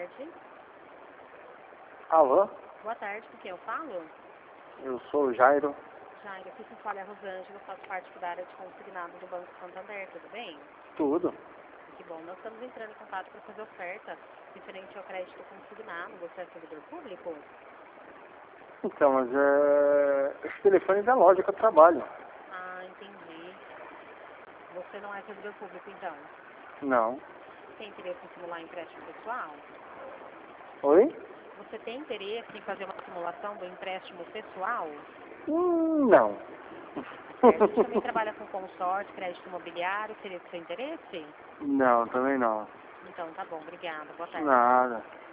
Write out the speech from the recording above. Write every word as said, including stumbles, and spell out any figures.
tarde. Alô? Boa tarde, com quem eu falo? Eu sou o Jairo. Jairo, aqui se fala é a Rosângela, eu faço parte da área de consignado do Banco Santander, tudo bem? Tudo. Que bom, nós estamos entrando em contato para fazer oferta referente ao crédito consignado. Você é servidor público? Então, mas é... esse telefone é da loja que eu trabalho. Ah, entendi. Você não é servidor público, então? Não. Tem interesse em simular empréstimo pessoal? Oi? Você tem interesse em fazer uma simulação do empréstimo pessoal? Hum, não. Certo. A gente também trabalha com consórcio, crédito imobiliário. Seria do seu interesse? Não, também não. Então, tá bom. Obrigada. Boa tarde. Nada.